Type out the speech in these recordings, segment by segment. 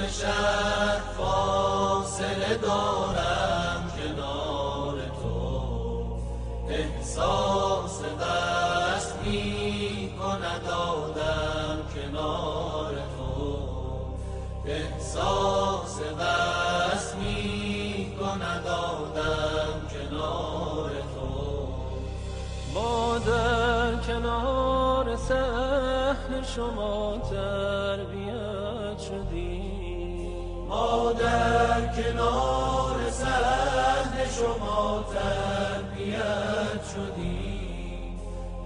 شهر فاصله دارم کنار تو، احساس وصل می کند آدم کنار تو، احساس وصل می کند آدم کنار تو. ما در کنار صحن شما تربیت شدیم، ما در کنار صحن شما تربیت شدیم،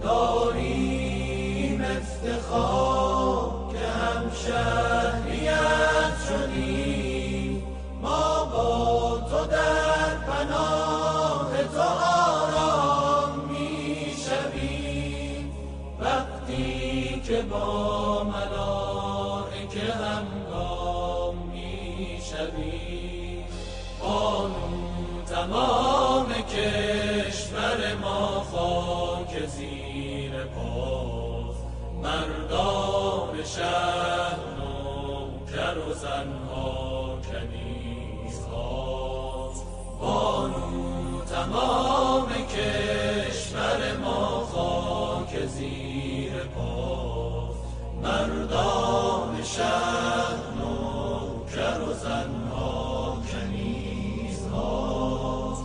داریم افتخار که همشهریت شدیم. ما با تو در پناه تو آرام می شویم، وقتی که با ملائکه همگام می شویم. بانو تمام کشور ما خاک زیر پاست، مردان شهر نوکر و زنها کنیزهاست. بانو تمام کشور ما خاک زیر پاست، مردان شهر نوکر و زنها کنیزهاست.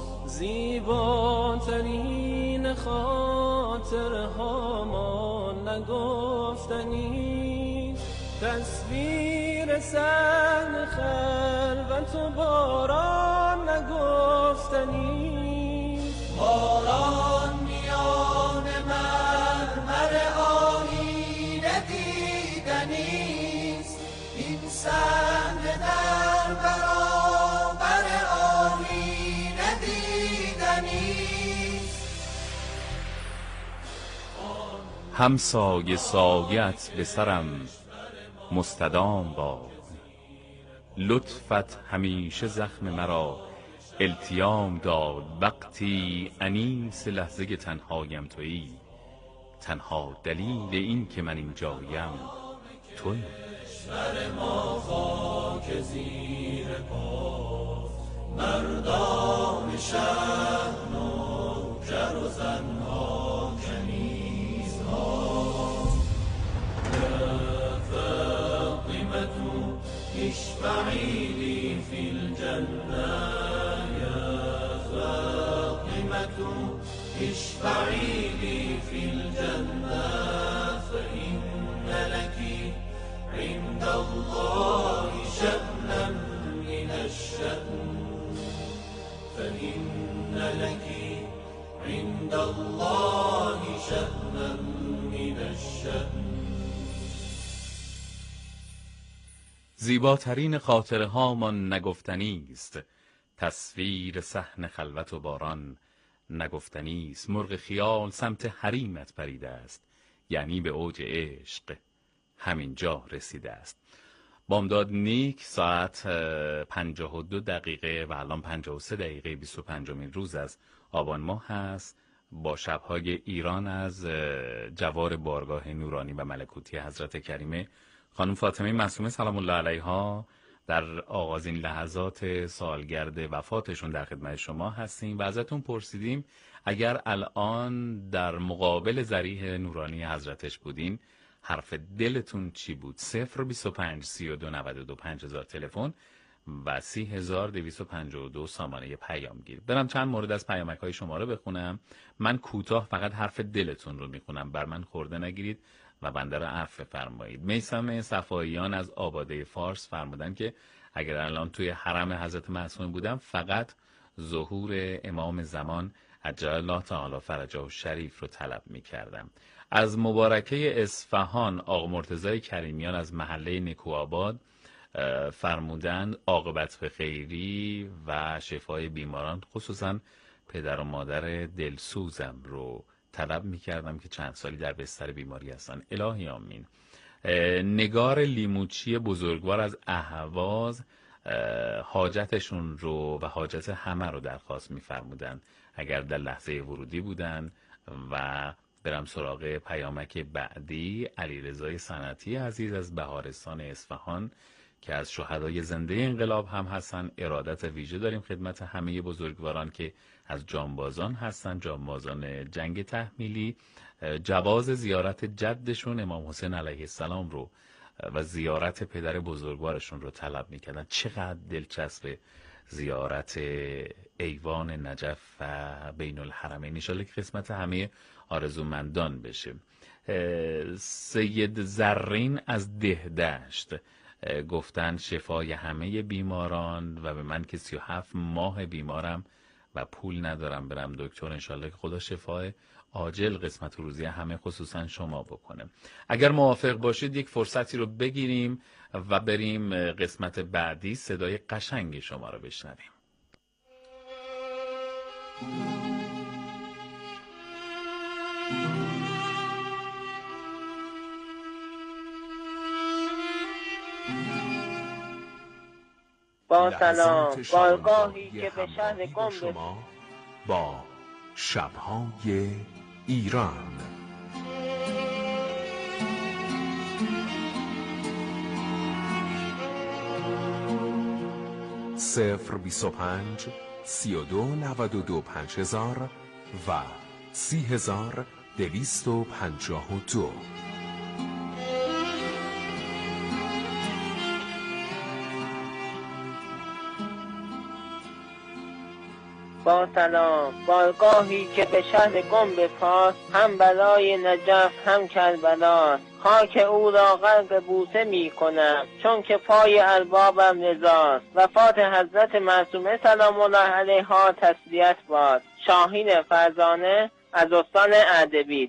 زیباترین خاطرها ما نگفتنی، تصویر صحن خلوت و باران نگفتنی. باران میان مرمر آیینه دیدنیست، این صحنه در برابر آیینه دیدنیست. همسایه سایت به سرم مستدام باد، لطفت همیشه زخم مرا التیام داد. وقتی انیس لحظه تنهایم تویی، تنها دلیل این که من اینجایم تویی. کشور ما خاک زیر پاست، مردان شهر نوکر و زنها کنیزهاست. یا فاطمة اشفعي لي في الجنة، یا فاطمة اشفعي لي في الجنة، فإن لك عند الله شأنا من الشأن، فإن لك عند الله شأنا من الشأن. زیباترین خاطره هامان نگفتنی است، تصویر صحن خلوت و باران نگفتنی است. مرغ خیال سمت حریمت پریده است، یعنی به اوج عشق همینجا رسیده است. بامداد نیک، ساعت 52 دقیقه و الان 53 دقیقه 25مین روز از آبان ماه هست. با شب‌های ایران از جوار بارگاه نورانی و ملکوتی حضرت کریمه خانم فاطمه معصومه سلام الله علیها در آغازین لحظات سالگرد وفاتشون در خدمت شما هستیم و ازتون پرسیدیم اگر الان در مقابل ضریح نورانی حضرتش بودین حرف دلتون چی بود؟ 025 32 92 5000 تلفن و 30252 سامانه پیامگیر. برم چند مورد از پیامک های شما رو بخونم. من کوتاه فقط حرف دلتون رو میخونم، بر من خورده نگیرید و بنده رو عفو فرمایید. میثم صفاییان از آباده فارس فرمودن که اگر الان توی حرم حضرت معصومه بودم فقط ظهور امام زمان عجل الله تعالی فرجه و شریف رو طلب میکردم. از مبارکه اصفهان آقا مرتضی کریمیان از محله نکوآباد فرمودند عاقبت به خیری و شفای بیماران خصوصا پدر و مادر دلسوزم رو طلب میکردم که چند سالی در بستر بیماری هستن. الهی آمین. نگار لیموچی بزرگوار از اهواز حاجتشون رو و حاجت همه رو درخواست میفرمودن اگر در لحظه ورودی بودن. و برم سراغ پیامک بعدی. علیرضای صنعتی عزیز از بهارستان اصفهان که از شهدای زنده انقلاب هم هستن. ارادت ویژه داریم خدمت همه بزرگواران که از جانبازان هستن، جانبازان جنگ تحمیلی. جواز زیارت جدشون امام حسین علیه السلام رو و زیارت پدر بزرگوارشون رو طلب میکردن. چقدر دلچسب زیارت ایوان نجف و بین الحرمین. ان شاءالله که قسمت همه آرزومندان بشه. سید زرین از دهدشت گفتن شفای همه بیماران و به من که 37 ماه بیمارم و پول ندارم برم دکتر، انشالله که خدا شفای عاجل قسمت روزی همه خصوصا شما بکنه. اگر موافق باشید یک فرصتی رو بگیریم و بریم قسمت بعدی، صدای قشنگ شما رو بشنویم. با سلام، بارگاهی که به شهر قم شما با شب‌های ایران. صفر 25 32 92 5000 و 30252. با سلام، بارگاهی که به شهر قم بفاست، هم برای نجف هم کربلاست. خاک او را غرق بوسه می کنم، چون که پای اربابم رضاست. وفات حضرت معصومه سلام الله علیها تسلیت باد. شاهین فرزانه از استان اردبیل.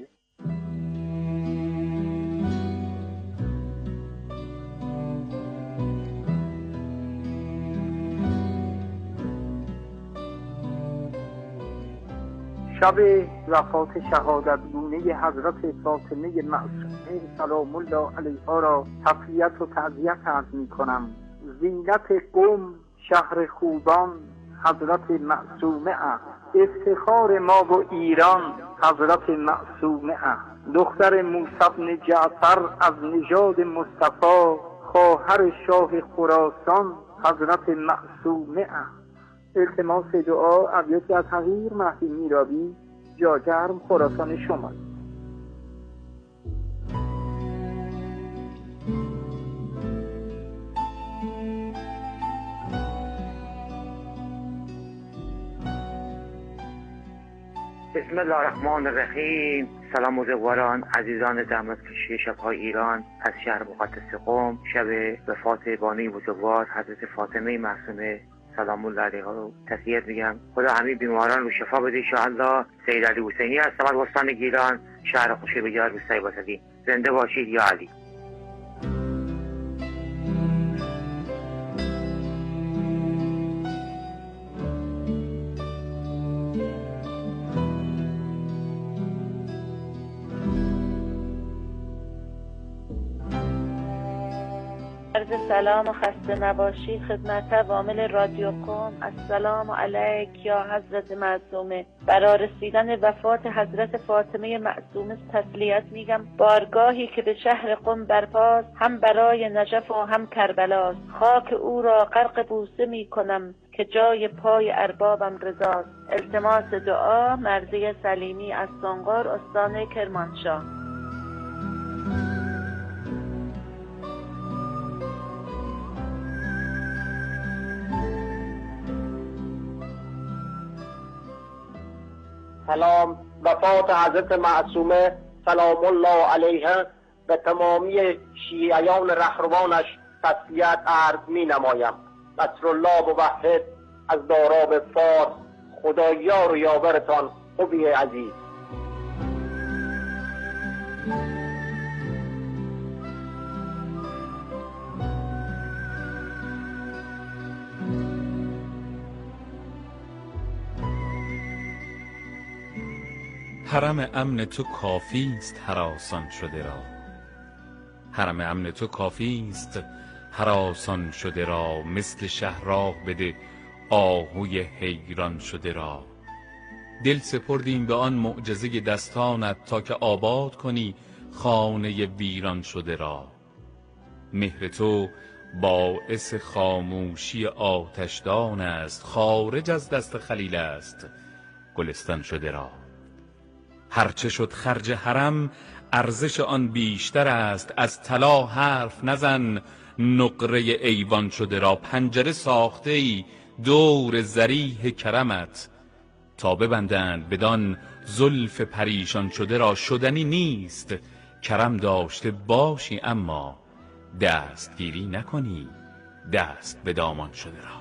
شب وفات شهادتگونه حضرت فاطمه معصومه سلام الله علیها را تسلیت و تعزیت عرض می کنم. زینت قم شهر خوبان حضرت معصومه است، افتخار ما و ایران حضرت معصومه است. دختر موسی بن جعفر از نژاد مصطفی، خواهر شاه خراسان حضرت معصومه است. التماس دعا ابیاتی از حقیر مهدی میرابی، جاگرم خراسان شمال. بسم الله الرحمن الرحیم. سلام بزرگواران، عزیزان زحمت کشی شب‌های ایران از شهر مقدس قم. شب وفات بانوی بزرگوار حضرت فاطمه معصومه سلام الله علیها رو تسلیت میگم. خدا همه بیماران رو شفا بده انشاءالله. سید علی حسینی هستم از استان گیلان، شهر خوشی بجار روستای باسطی. زنده باشید یا علی. عرض سلام و خسته نباشید خدمت وامل رادیو قم. السلام علیک یا حضرت معصومه. برای رسیدن وفات حضرت فاطمه معصومه تسلیت میگم. بارگاهی که به شهر قم برپاست، هم برای نجف و هم کربلاست. خاک او را غرق بوسه میکنم، که جای پای اربابم رضاست. التماس دعا مرضی سلیمی از سنقر استان کرمانشاه. سلام. وفات حضرت معصومه سلام الله علیها به تمامی شیعیان رهروانش تسلیت عرض می نمایم. نصرالله موحد از داراب فارس. خدا یار و یاورتان خوبی عزیز. حرم امن تو کافی است هراسان شده را، حرم امن تو کافی است هراسان شده را. مثل شهراه بده آهوی حیران شده را. دل سپردیم به آن معجزه دستانت، تا که آباد کنی خانه ویران شده را. مهر تو باعث خاموشی آتشدان است، خارج از دست خلیل است گلستان شده را. هرچه شد خرج حرم ارزش آن بیشتر است، از طلا حرف نزن نقره ایوان شده را. پنجره ساخته ای دور ذریح کرمت، تا ببندند بدان زلف پریشان شده را. شدنی نیست کرم داشته باشی اما دستگیری نکنی دست به دامان شده را.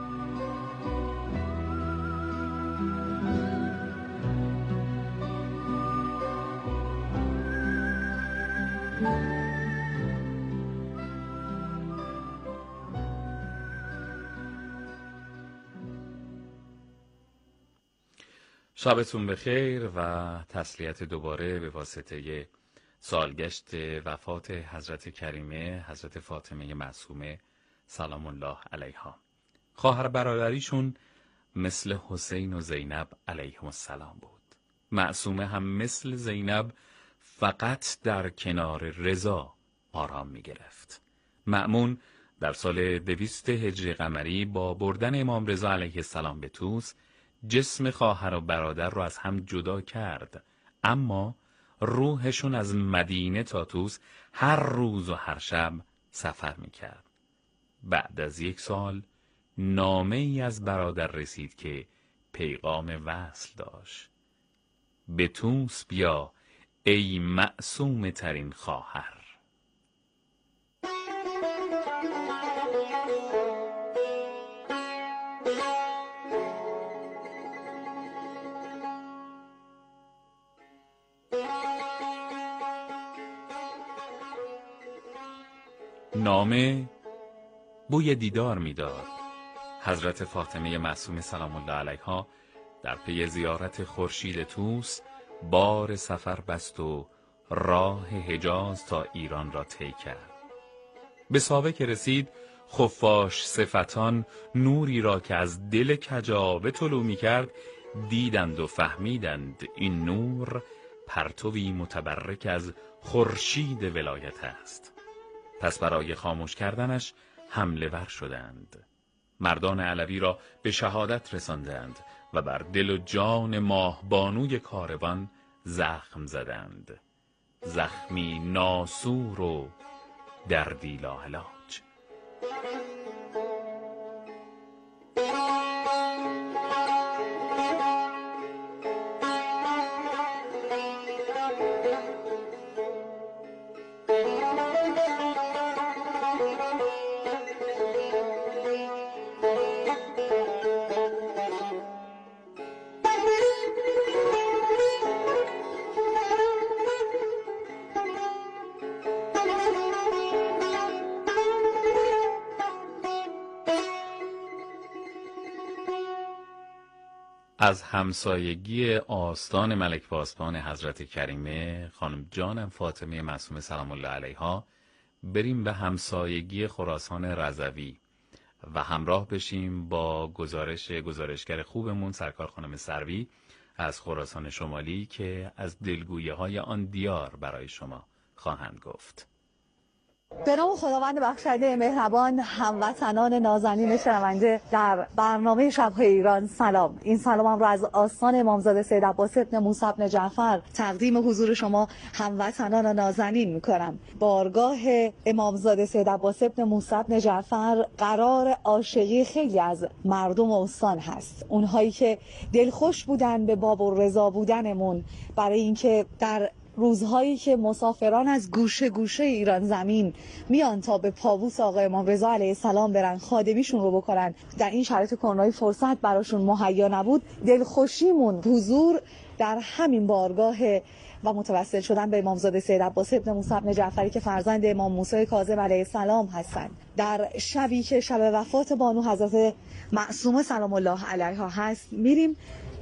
شبتون بخیر و تسلیت دوباره به واسطه سالگشت وفات حضرت کریمه، حضرت فاطمه معصومه سلام الله علیها. خواهر برادریشون مثل حسین و زینب علیهم السلام بود. معصومه هم مثل زینب فقط در کنار رضا آرام می گرفت. مأمون در سال 200 هجری قمری با بردن امام رضا علیه السلام به طوس جسم خواهر و برادر رو از هم جدا کرد، اما روحشون از مدینه تا طوس هر روز و هر شب سفر میکرد. بعد از 1 سال نامه ای از برادر رسید که پیغام وصل داشت: به طوس بیا ای معصوم ترین خواهر. نامه بوی دیدار میداد. حضرت فاطمه معصومه سلام الله علیها در پی زیارت خورشید طوس بار سفر بست و راه حجاز تا ایران را طی کرد. به ساوه که رسید خفاش صفتان نوری را که از دل کجاوه طلوع می‌کرد دیدند و فهمیدند این نور پرتوی متبرک از خورشید ولایت است. پس برای خاموش کردنش حمله ور شدند. مردان علوی را به شهادت رساندند و بر دل و جان ماهبانوی کاروان زخم زدند. زخمی ناسور و دردی لاعلاج. از همسایگی آستان ملک پاسبان حضرت کریمه خانم جانم فاطمه معصومه سلام الله علیها بریم به همسایگی خراسان رضوی و همراه بشیم با گزارشگر خوبمون سرکار خانم سروی از خراسان شمالی که از دلگویی‌های آن دیار برای شما خواهند گفت. به نام خداوند بخشنده مهربان، هموطنان نازنین شنونده در برنامه شب‌های ایران سلام. این سلامم رو از آستان امامزاده سید عباس بن موسی بن جعفر تقدیم حضور شما هموطنان نازنین می‌کنم. بارگاه امامزاده سید عباس بن موسی بن جعفر قرار عاشقی خیلی از مردم استان هست. اونهایی که دلخوش بودن به باب الرضا بودنمون، برای اینکه در روزهایی که مسافران از گوشه گوشه ایران زمین میان تا به پاووس آقا امام رضا علیه السلام برن خادمیشون رو بکنن، در این شرایط کرونا فرصت براشون مهیا نبود، دلخوشیمون حضور در همین بارگاه و متوسل شدن به امامزاده سید عباس بن موسی بن جعفری که فرزند امام موسی کاظم علیه السلام هستند. در شبی که شب وفات بانو حضرت معصومه سلام الله علیها هست، میریم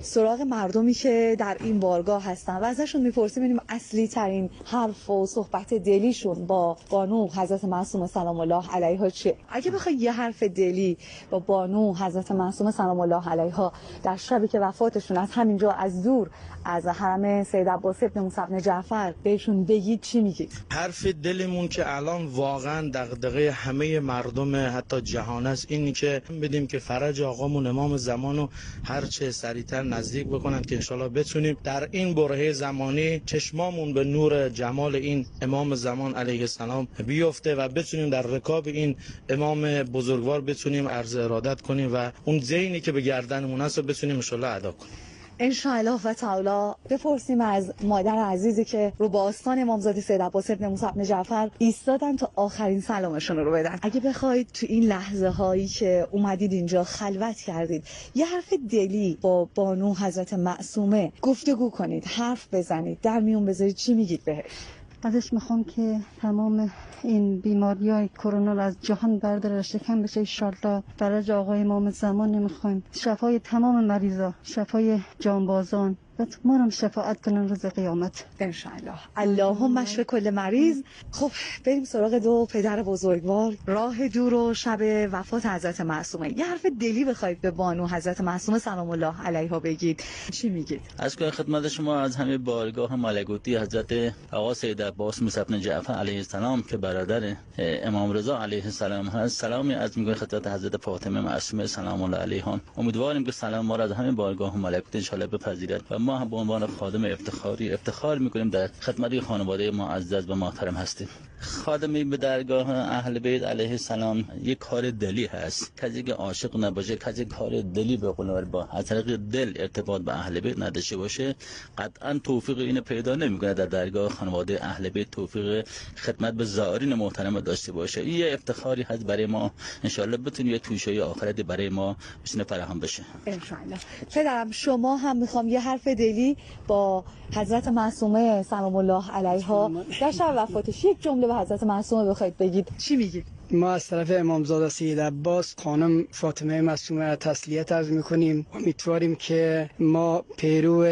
سراغ مردمی که در این بارگاه هستن و ازشون میپرسیم ببینیم اصلی ترین حرف و صحبت دلیشون با بانو حضرت معصومه سلام الله علیها چیه. اگه بخوای یه حرف دلی با بانو حضرت معصومه سلام الله علیها در شبی که وفاتشون از همینجا از دور از حرم سید عباس ابن موسی ابن جعفر بهشون بگید چی میگید؟ حرف دلمون که الان واقعا دغدغه همه مردم حتی جهان است اینی که بدیم که فرج آقامون امام زمانو هر چه سریعتر نزدیک بکنن که انشالله بتونیم در این برهه زمانی چشمامون به نور جمال این امام زمان علیه السلام بیفته و بتونیم در رکاب این امام بزرگوار بتونیم عرض ارادت کنیم و اون زینی که به گردنمون هست رو بتونیم انشالله ادا کنیم. انشاءالله و تعالی. بپرسیم از مادر عزیزی که رو با آستان امامزاده سید عباس ابن موسی ابن جعفر ایستادن تا آخرین سلامشون رو بدن. اگه بخواید تو این لحظه هایی که اومدید اینجا خلوت کردید یه حرف دلی با بانو حضرت معصومه گفتگو کنید، حرف بزنید، در میون بذارید، چی میگید بهش؟ ازش میخوام که تمام این بیماریای کرونا رو از جهان برداره، شکم بشه انشالله. فرج آقای امام زمان نمیخوایم، شفای تمام مریضا، شفای جانبازان و ما رو شفاعت کنن روز قیامت انشالله. اللهم اشف کل مریض. خب بریم سراغ دو پدر بزرگوار. راه دور و شب وفات حضرت معصومه، یه حرف دلی بخواید به بانو حضرت معصومه سلام الله علیها بگید، چی میگید؟ از که خدمت شما از همه بارگاه ملکوتی حضرت آقا سید عباس موسی ابن جعفر علیه السلام که برادر امام رضا علیه السلام هست سلامی عرض می‌کنم خدمت حضرت فاطمه معصومه سلام الله علیها. امیدواریم که سلام ما را از همه بارگاه ملکوتی ان شاء الله بپذیرد و ما هم به عنوان خادم افتخار می‌کنیم در خدمت خانواده معزز و محترم هستیم. خادمی به درگاه اهل بیت علیه السلام یک کار دلی هست. کسی که عاشق نباشه، کسی کار دلی به قول با از طریق دل ارتباط به اهل بیت نداشته باشه، قطعا توفیق اینو پیدا نمیکنه در درگاه خانواده اهل بیت توفیق خدمت به زائرین محترم داشته باشه. این یه افتخاری هست برای ما، ان شاء الله بتونیم یه توشه آخرتی برای ما بتونه فراهم بشه ان شاء الله. پدرم شما هم میخوام یه حرف دلی با حضرت معصومه سلام الله علیها در شب وفاتش یک جمله به حضرت معصومه بخواید بگید، چی میگید؟ ما از طرف امامزاده سید عباس خانم فاطمه معصومه را تسلیت عرض میکنیم. امیدواریم که ما پیرو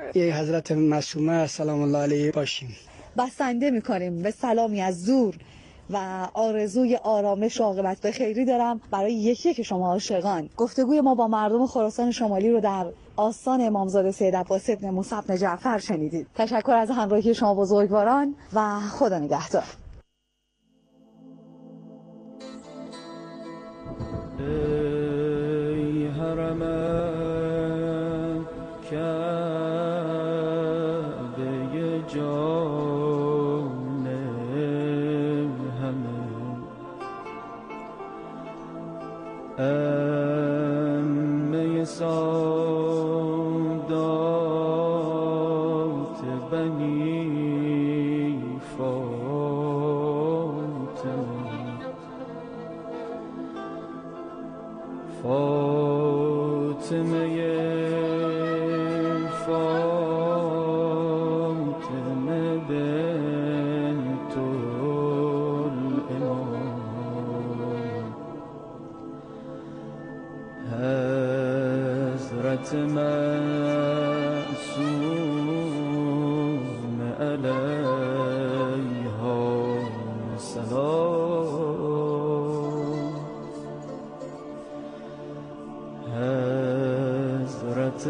حضرت معصومه سلام الله علیه باشیم. بسنده میکنیم به سلامی از دور و آرزوی آرامش و عاقبت به خیری دارم برای یکی که شما عاشقان. گفتگوی ما با مردم خراسان شمالی رو در آستان امامزاده سید عباس ابن موسی ابن جعفر شنیدید. تشکر از همراهی شما بزرگواران و خدا نگهدار. ای حرم کعبه جان همه، عمه سادات بنی فاطمه بنت الامام، حضرت معصوم علیها السلام، حضرت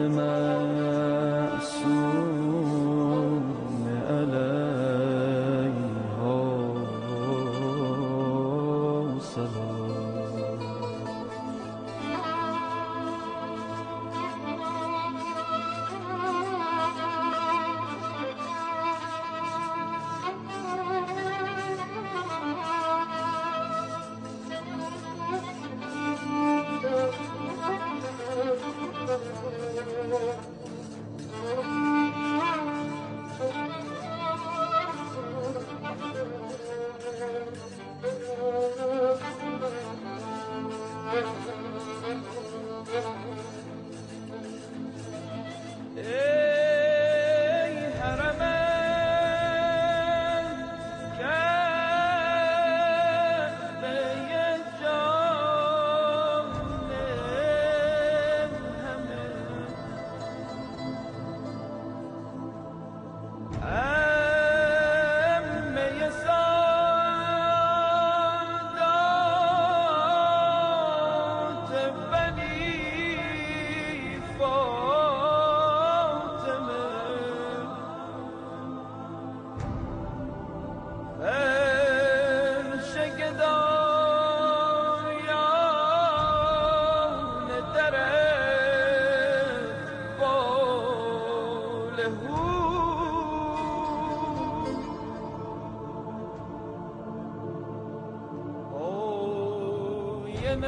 معصوم علیها السلام.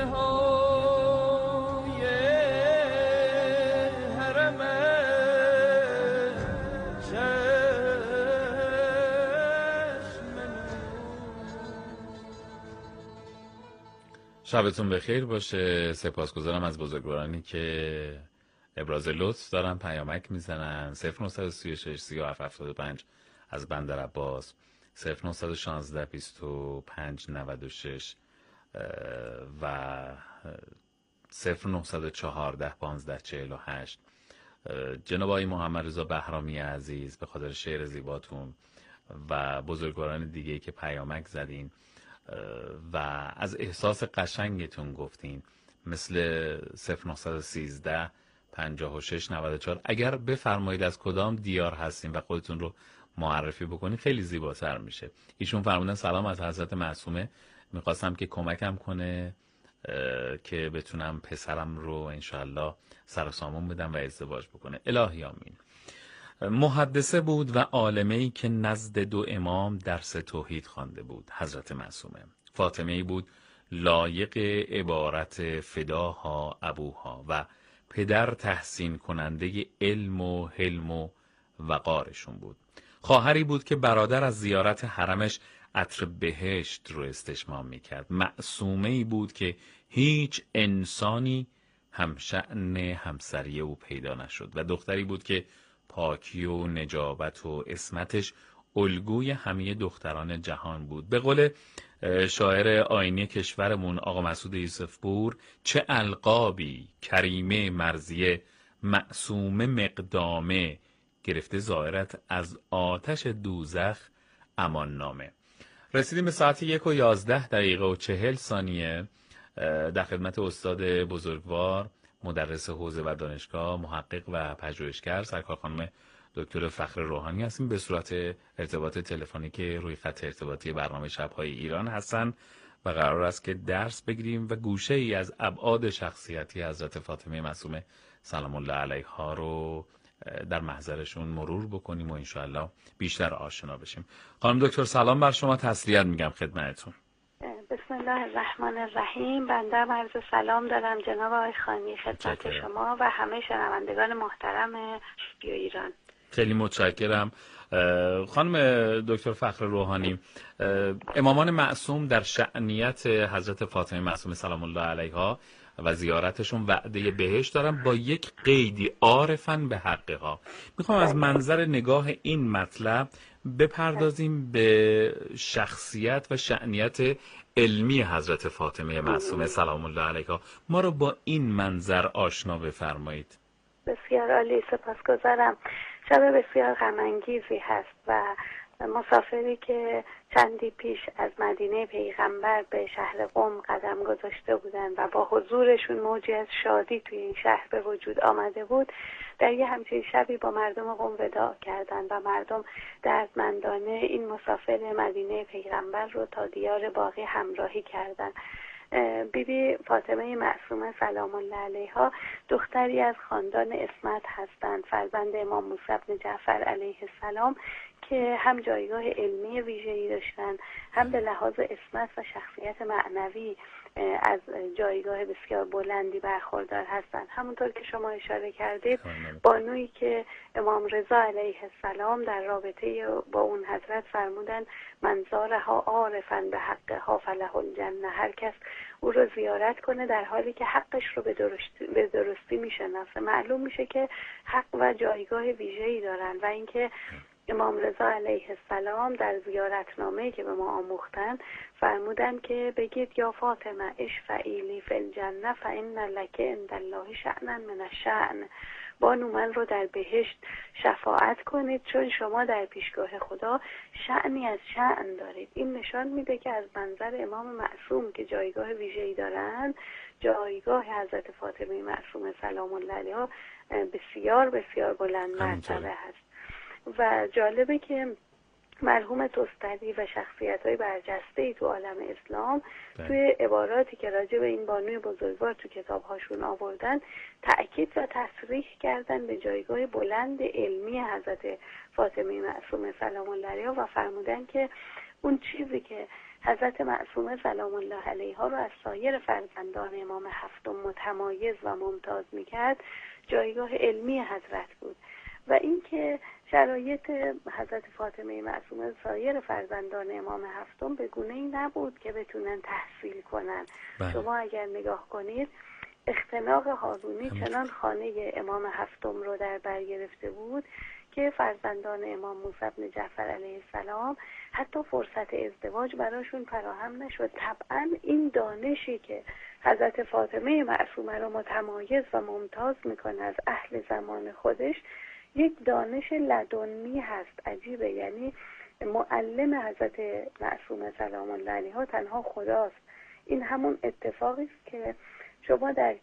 های حرم شبتون بخیر باشه. سپاسگزارم از بزرگوارانی که ابراز لطف دارن، پیامک میزنن. 0936 3775 از بندر عباس، 0916 25 96 و 0914 15 48. جناب آقای محمد رضا بهرامی عزیز، به خاطر شعر زیباتون و بزرگواران دیگه که پیامک زدین و از احساس قشنگتون گفتین، مثل 0913 56 94. اگر بفرمایید از کدام دیار هستین و خودتون رو معرفی بکنین خیلی زیباتر میشه. ایشون فرمودن سلام از حضرت معصومه، میخواستم که کمکم کنه که بتونم پسرم رو انشالله سر و سامون بدم و ازدواج بکنه. الهی آمین. محدثه بود و عالمه‌ای که نزد دو امام درس توحید خوانده بود، حضرت معصومه. فاطمه‌ای بود لایق عبارت فداها ابوها و پدر تحسین کننده علم و حلم و وقارشون بود. خواهری بود که برادر از زیارت حرمش عطر بهشت رو استشمام میکرد. معصومه‌ای بود که هیچ انسانی همشأن همسری او پیدا نشد و دختری بود که پاکی و نجابت و عصمتش الگوی همه دختران جهان بود. به قول شاعر آیینی کشورمون آقا مسعود یوسفپور، چه القابی، کریمه مرضیه، معصومه مقدامه، گرفته ظاهرت از آتش دوزخ امان نامه. رسیدیم به ساعت 1:11:40 در خدمت استاد بزرگوار، مدرس حوزه و دانشگاه، محقق و پژوهشگر سرکار خانم دکتر فخر روحانی هستیم. به صورت ارتباط تلفنی که روی خط ارتباطی برنامه شب‌های ایران هستن و قرار است که درس بگیریم و گوشه ای از ابعاد شخصیتی حضرت فاطمه معصومه سلام الله علیها رو در محضرشون مرور بکنیم و انشاءالله بیشتر آشنا بشیم. خانم دکتر سلام بر شما، تسلیت میگم خدمتتون. بسم الله الرحمن الرحیم. بنده عرض سلام دارم جناب آقای خانی خدمت شما و همه شنوندگان محترم رادیو ایران. خیلی متشکرم. خانم دکتر فخر روحانی، امامان معصوم در شأنیت حضرت فاطمه معصومه سلام الله علیها و زیارتشون وعده بهشت دارن با یک قیدی، عارفاً به حقها. میخوام از منظر نگاه این مطلب بپردازیم به شخصیت و شأنیت علمی حضرت فاطمه معصومه سلام الله علیها. ما رو با این منظر آشنا بفرمایید. بسیار عالی، سپاسگزارم. شب بسیار غم‌انگیزی هست و مسافری که چندی پیش از مدینه پیغمبر به شهر قم قدم گذاشته بودند و با حضورشون موجی از شادی توی این شهر به وجود آمده بود، در یه همچین شبی با مردم قم وداع کردند و مردم دردمندانه این مسافر مدینه پیغمبر رو تا دیار باقی همراهی کردند. بیبی فاطمه معصومه سلام الله علیها دختری از خاندان عصمت هستند، فرزند امام موسی بن جعفر علیه السلام، که هم جایگاه علمی ویژه‌ای داشتند، هم به لحاظ عصمت و شخصیت معنوی از جایگاه بسیار بلندی برخوردار هستند. همونطور که شما اشاره کردید، بانویی که امام رضا علیه السلام در رابطه با اون حضرت فرمودند من زارها عارفاً به حقها فله الجنه، هر کس او رو زیارت کنه در حالی که حقش رو به درستی میشناسه. معلوم میشه که حق و جایگاه ویژه‌ای دارن و اینکه امام رضا علیه السلام در زیارتنامه‌ای که به ما آموختن فرمودن که بگید یا فاطمه اشفعی لی فی الجنه فإن لک عند الله شأنا من الشأن، بانو من رو در بهشت شفاعت کنید چون شما در پیشگاه خدا شأنی از شأن دارید. این نشان میده که از منظر امام معصوم که جایگاه ویژه‌ای دارند، جایگاه حضرت فاطمه معصومه سلام الله علیها بسیار بسیار بلند مرتبه هست. و جالبه که مرحوم توستری و شخصیت‌های برجسته‌ای تو عالم اسلام توی عباراتی که راجع به این بانوی بزرگوار تو کتاب‌هاشون آوردن تأکید و تصریح کردن به جایگاه بلند علمی حضرت فاطمه معصومه سلام الله علیها و فرمودن که اون چیزی که حضرت معصومه سلام الله علیها رو از سایر فرزندان امام هفتم متمایز و ممتاز میکرد جایگاه علمی حضرت بود و اینکه شرایط حضرت فاطمه معصومه سایر فرزندان امام هفتم به گونه‌ای نبود که بتونن تحصیل کنن. شما اگر نگاه کنید اختناق هارونی چنان خانه امام هفتم رو در بر گرفته بود که فرزندان امام موسی بن جعفر علیه السلام حتی فرصت ازدواج براشون فراهم نشد. طبعا این دانشی که حضرت فاطمه معصومه رو متمایز و ممتاز میکنه از اهل زمان خودش یک دانش لدنی هست. عجیبه، یعنی معلم حضرت معصومه سلام الله علیها تنها خداست. این همون اتفاقی است که شما در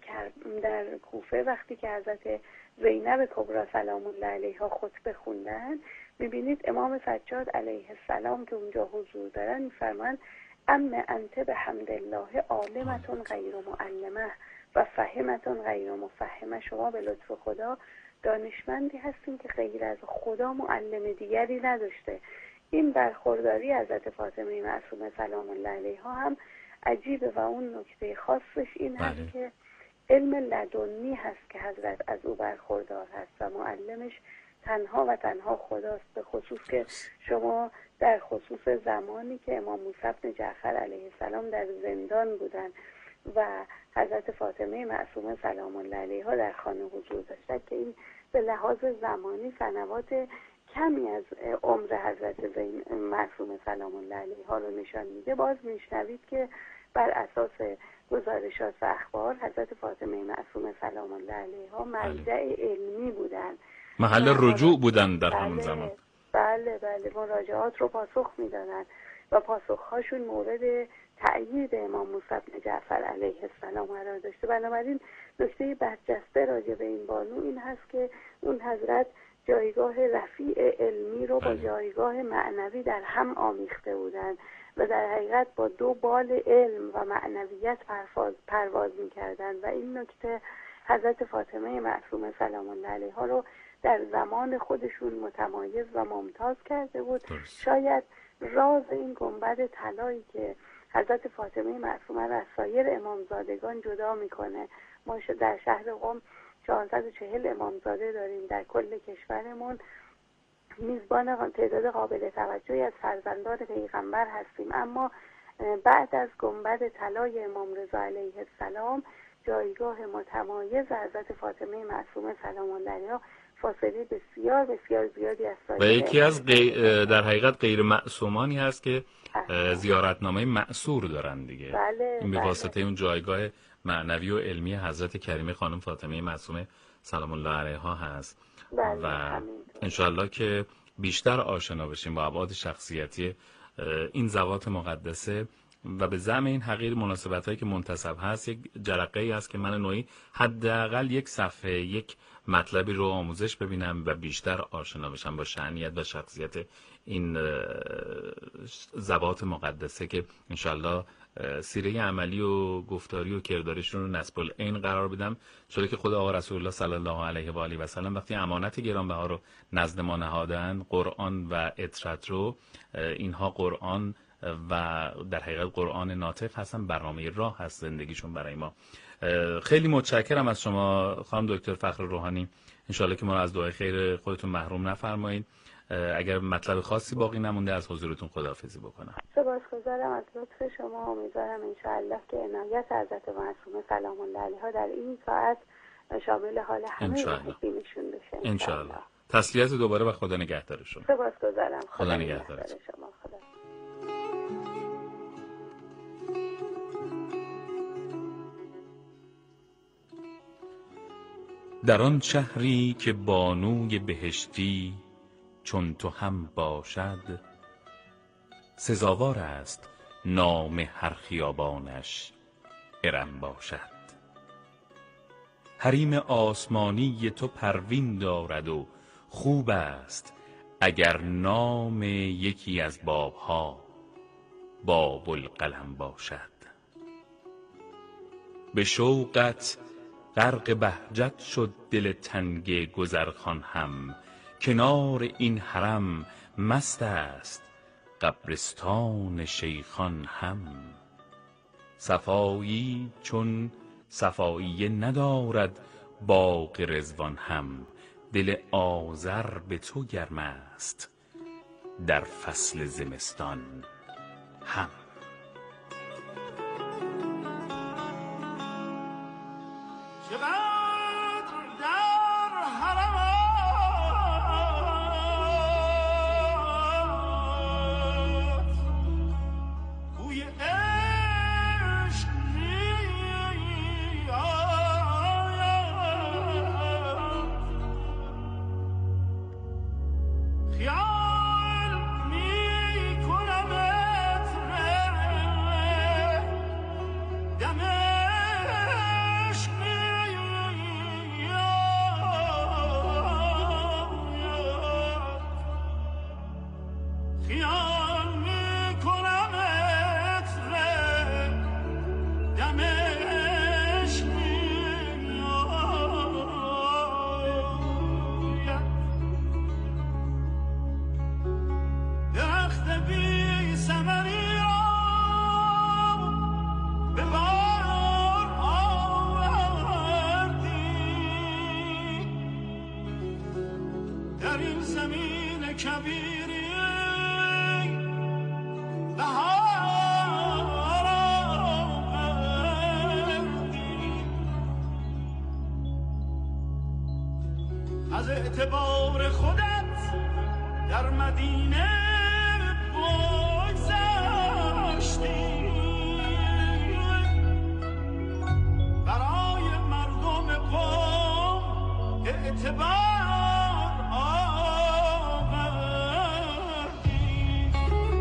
کوفه وقتی که حضرت زینب کبری سلام الله علیها خطبه خوندن میبینید امام سجاد علیه السلام که اونجا حضور دارن میفرمان ام انت به حمد الله عالمتون غیر معلمه و فهمتون غیر مفهمه. شما به لطف خدا دانشمندی هستین که غیر از خدا معلم دیگری نداشته. این برخورداری حضرت فاطمه معصومه سلام الله علیها هم عجیبه و اون نکته خاصش این هست که علم لدنی هست که حضرت از او برخوردار هست و معلمش تنها و تنها خداست. به خصوص که شما در خصوص زمانی که امام موسی بن جعفر علیه السلام در زندان بودن و حضرت فاطمه معصومه سلام الله علیها در خانه حضور داشتن که این به لحاظ زمانی سنوات کمی از عمر حضرت معصومه سلام الله علیها رو نشان میده. باز میشنوید که بر اساس گزارشات و اخبار حضرت فاطمه معصومه سلام الله علیها مرجع علمی بودن، محل رجوع بودن در همون زمان. بله مراجعات رو پاسخ میدادن و پاسخهاشون مورد تأیید امام موسی بن جعفر علیه السلام قرار داشته. بنابراین نکته برجسته راجع به این بانو این هست که اون حضرت جایگاه رفیع علمی رو با جایگاه معنوی در هم آمیخته بودند و در حقیقت با دو بال علم و معنویت پرواز می‌کردند و این نکته حضرت فاطمه معصومه سلام الله علیها رو در زمان خودشون متمایز و ممتاز کرده بود. شاید راز این گنبد طلایی که حضرت فاطمه معصومه را از سایر امامزادگان جدا میکنه، ما در شهر قم 440 امامزاده داریم در کل کشورمون، میزبان تعداد قابل توجهی از فرزندان پیغمبر هستیم، اما بعد از گنبد طلای امام رضا علیه السلام جایگاه متمایز حضرت فاطمه معصومه سلام الله علیها فاصله بسیار بسیار زیادی از سایر و یکی از در حقیقت غیر معصومانی هست که زیارتنامه معصور دارن دیگه. این به واسطه اون جایگاه معنوی و علمی حضرت کریمه خانم فاطمه معصومه سلام الله علیها هست و انشاءالله که بیشتر آشنا بشیم با ابعاد شخصیتی این ذوات مقدسه و به زعم این حقیر مناسبت‌هایی که منتسب هست یک جرقه‌ای است که من نوعی حداقل یک صفحه یک مطلبی رو آموزش ببینم و بیشتر آشنا بشم با شأنیت و شخصیت این ذوات مقدسه که انشالله سیره عملی و گفتاری و کرداریشون رو نصب العین قرار بدم، چون که خود آقا رسول الله صلی الله علیه و آله و سلم وقتی امانت گرانبها رو نزد ما نهادن، قرآن و اطرت رو، اینها قرآن و در حقیقت قرآن ناطق هستن، برنامه راه هست زندگیشون برای ما. خیلی متشکرم از شما خانم دکتر فخر روحانی، انشالله که ما رو از دعای خیر خودتون محروم نفرمایید. اگر مطلب خاصی باقی نمونده از حضورتون خداحافظی بکنم. سپاسگزارم از لطف شما. امیدوارم انشاءالله که عنایت حضرت معصومه سلام الله علیها در این ساعت شامل حال همه محبینشون بشه انشاءالله. تسلیت دوباره و خدا نگهدار شما. سپاسگزارم. خدا نگهدار شما. خدا. در آن شهری که بانوی بهشتی چون تو هم باشد، سزاوار است نام هر خیابانش ارم باشد. حریم آسمانی تو پروین دارد و خوب است اگر نام یکی از بابها باب القلم باشد. به شوقت غرق بهجت شد دل تنگ گذرخان هم، کنار این حرم مست است قبرستان شیخان هم. صفایی چون صفایی ندارد باغ رضوان هم. دل آذر به تو گرم است در فصل زمستان هم. از اعتبار خودت در مدینه بگذشتی، برای مردم قوم اعتبار آوردی.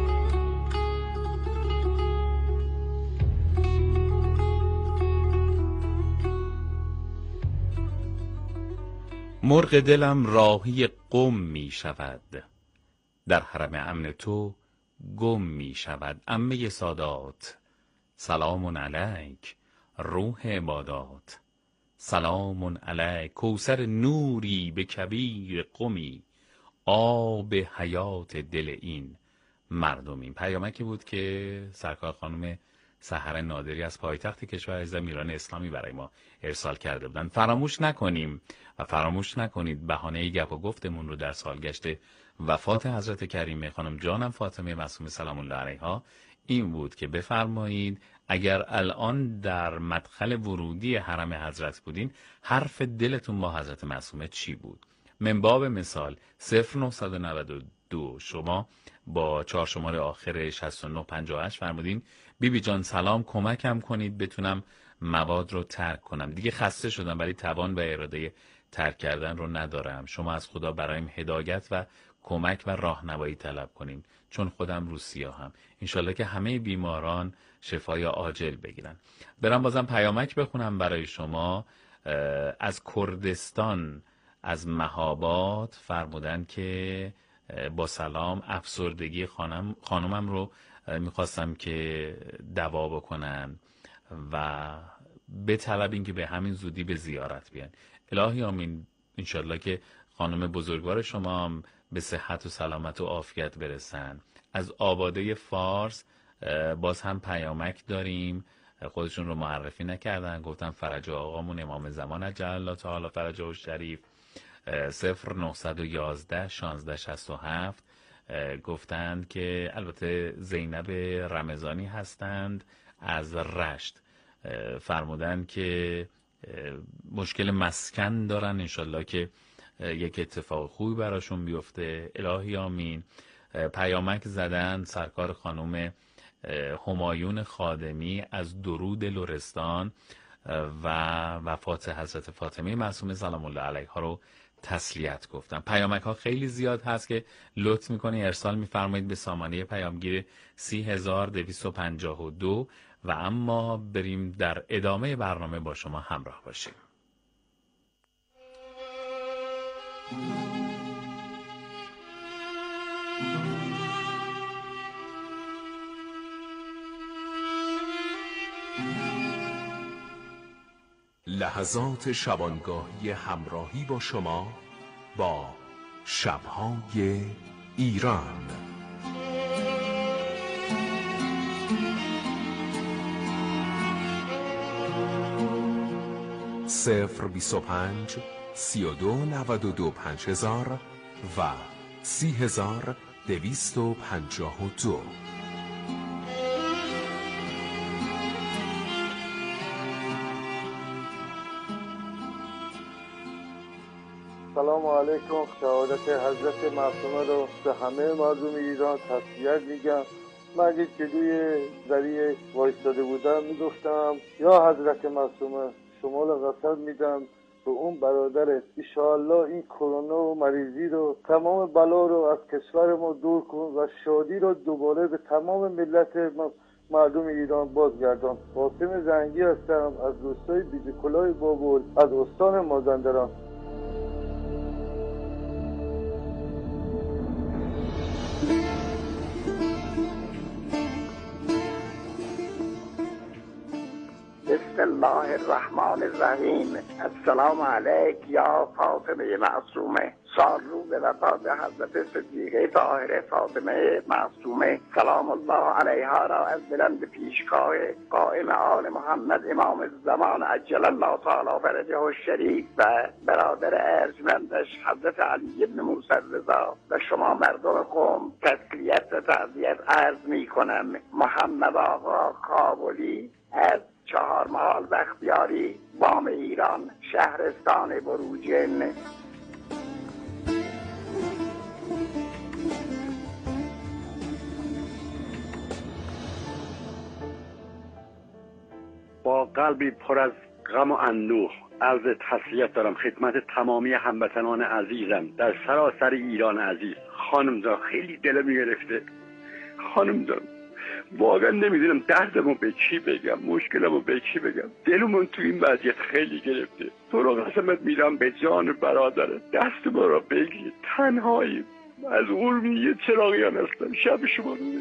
مرغ دلم راهی قم می شود، در حرم امن تو گم می شود. عمه سادات سلام علیک، روح عبادات سلام علیک. کوثر نوری به کبیر قمی، آب حیات دل این مردمی. پیامکی بود که سرکار خانم سحر نادری از پایتخت کشور عزیزم ایران اسلامی برای ما ارسال کرده بودن. فراموش نکنیم و فراموش نکنید بهانه گپ و گفتمون رو در سالگشت وفات حضرت کریمه خانم جانم فاطمه معصومه سلام الله علیها این بود که بفرمایید اگر الان در مدخل ورودی حرم حضرت بودین حرف دلتون با حضرت معصومه چی بود؟ من باب مثال 0992 شما با 4 شماره آخر 6958 فرمودین بیبی جان سلام، کمکم کنید بتونم مواد رو ترک کنم، دیگه خسته شدم ولی توان و اراده ترک کردن رو ندارم، شما از خدا برایم هدایت و کمک و راهنمایی طلب کنیم چون خودم روسیاهم، انشالله که همه بیماران شفای عاجل بگیرن. برم بازم پیامک بخونم برای شما. از کردستان از مهاباد فرمودن که با سلام، افسردگی خانمم رو میخواستم که دوا بکنن و به طلب این که به همین زودی به زیارت بیان. الهی آمین، انشالله که خانم بزرگوار شما هم به صحت و سلامت و عافیت برسن. از آباده فارس باز هم پیامک داریم، خودشون رو معرفی نکردن، گفتن فرج آقامون امام زمان عجل الله تعالی فرجه و شریف. 0911 1667 گفتند که البته زینب رمضانی هستند از رشت، فرمودن که مشکل مسکن دارن، انشالله که یک اتفاق خوبی براشون بیفته. الهی آمین. پیامک زدن سرکار خانم همایون خادمی از درود لرستان و وفات حضرت فاطمه معصومه سلام الله علیها رو تسلیت گفتم. پیامک ها خیلی زیاد هست که لطف میکنی ارسال میفرمایید به سامانه پیامگیر 3252 و اما بریم در ادامه برنامه با شما همراه باشیم. لحظات شبانگاهی همراهی با شما با شب‌های ایران. 025 32 92 5000 و 30252. سلام علیکم. شهادت حضرت معصومه رو به همه مردم ایران تسلیت میگم. من یک جلوی ذریعه وایستاده بودم میگفتم یا حضرت معصومه شما رو قسم میدم به اون برادرت ایشاءالله این کرونا و مریضی رو تمام بلا رو از کشور ما دور کن و شادی رو دوباره به تمام ملت مردم ایران بازگردان. قاسم زنگی هستم از روستای بیزکلای بابل از استان مازندران. بسم الله الرحمن الرحیم. السلام علیک یا فاطمه معصومه. سال رو به وفات حضرت صدیقه طاهره فاطمه معصومه سلام الله علیها را از بلند پیشگاه قائم آل محمد امام الزمان عجل الله تعالی فرجه الشریف و برادر ارجمندش حضرت علی بن موسی رضا و شما مردم قم تسلیت و تعزیت عرض می کنم. محمد آقا کابلی از 4 محال بختیاری، بام ایران، شهرستان بروجین. با قلبی پر از غم و اندوه عرض تسلیت دارم خدمت تمامی هموطنان عزیزم در سراسر ایران عزیز. خانم جان خیلی دلم میگرفته. خانم جان واقعا نمیدونم دردمو به کی بگم، مشکلمو به کی بگم. دلمون تو این وضعیت خیلی گرفته. تو رو قسمت میدم به جان برادرت دست ما رو بگیر. تنهایی از اورمیه چراغیان هستم. شب شما رو